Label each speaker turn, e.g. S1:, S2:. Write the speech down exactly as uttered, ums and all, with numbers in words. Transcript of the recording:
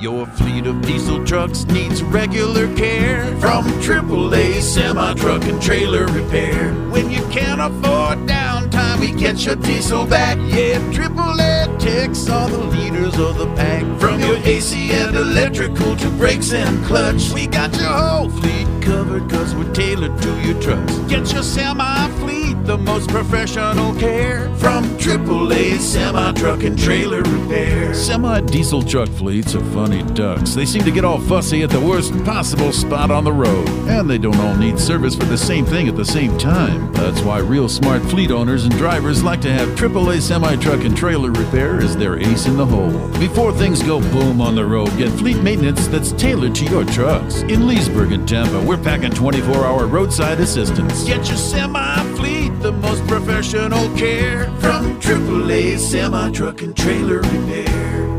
S1: Your fleet of diesel trucks needs regular care from triple A Semi-Truck and Trailer Repair. When you can't afford downtime, we get your diesel back. Yeah, triple A takes all the leaders of the pack. From your A C and electrical to brakes and clutch, we got your whole fleet covered cause we're tailored to your trucks. Get your semi-fleet the most professional care from triple A Semi-Truck and Trailer Repair. Semi-diesel truck fleets are funny ducks. They seem to get all fussy at the worst possible spot on the road. And they don't all need service for the same thing at the same time. That's why real smart fleet owners and drivers like to have triple A Semi-Truck and Trailer Repair as their ace in the hole. Before things go boom on the road, get fleet maintenance that's tailored to your trucks. In Leesburg and Tampa, we're packing twenty-four hour roadside assistance. Get your semi-fleet the most professional care from triple A Semi-Truck and Trailer Repair.